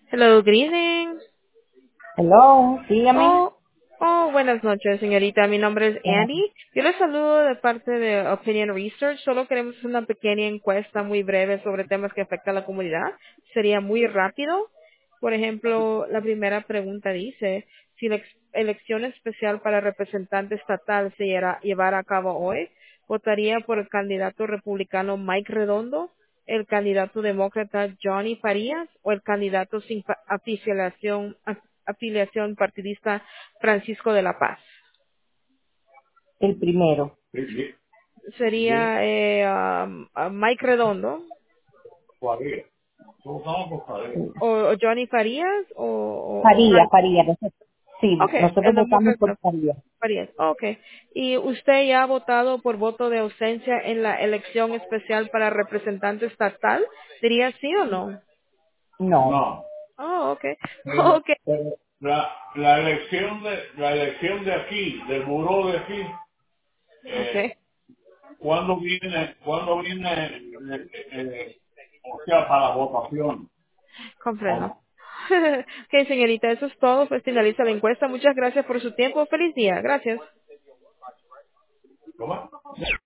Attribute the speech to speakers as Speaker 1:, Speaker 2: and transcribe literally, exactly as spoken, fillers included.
Speaker 1: Hello, good evening.
Speaker 2: Hello, dígame.
Speaker 1: Oh, oh, buenas noches, señorita. Mi nombre es Andy. Yo les saludo de parte de Opinion Research. Solo queremos hacer una pequeña encuesta muy breve sobre temas que afectan a la comunidad. Sería muy rápido. Por ejemplo, la primera pregunta dice, si la ex- elección especial para representante estatal se llera- llevara a cabo hoy, ¿votaría por el candidato republicano Mike Redondo, el candidato demócrata Johnny Farías o el candidato sin pa- afiliación, af- afiliación partidista Francisco de la Paz?
Speaker 2: El primero.
Speaker 1: Sería eh, um, a Mike Redondo o, o Johnny Farías o, o, o
Speaker 2: Faría,
Speaker 1: Fran-
Speaker 2: Faría. Nosotros, sí,
Speaker 1: Ok,
Speaker 2: nosotros
Speaker 1: el
Speaker 2: votamos por
Speaker 1: demócrata
Speaker 2: Faría.
Speaker 1: Farías. Ok. ¿Y usted ya ha votado por voto de ausencia en la elección especial para representante estatal? ¿Diría sí o no?
Speaker 2: No.
Speaker 1: No. Oh, ok. Ok.
Speaker 2: Pero la, la elección de la elección de aquí, del buró de aquí,
Speaker 1: Ok.
Speaker 2: eh, ¿cuándo viene, cuándo viene, eh, eh, o sea, para votación?
Speaker 1: Comprendo.
Speaker 2: ¿Cómo?
Speaker 1: Ok, señorita, eso es todo. Pues finaliza la encuesta. Muchas gracias por su tiempo. Feliz día. Gracias.
Speaker 2: ¿Cómo?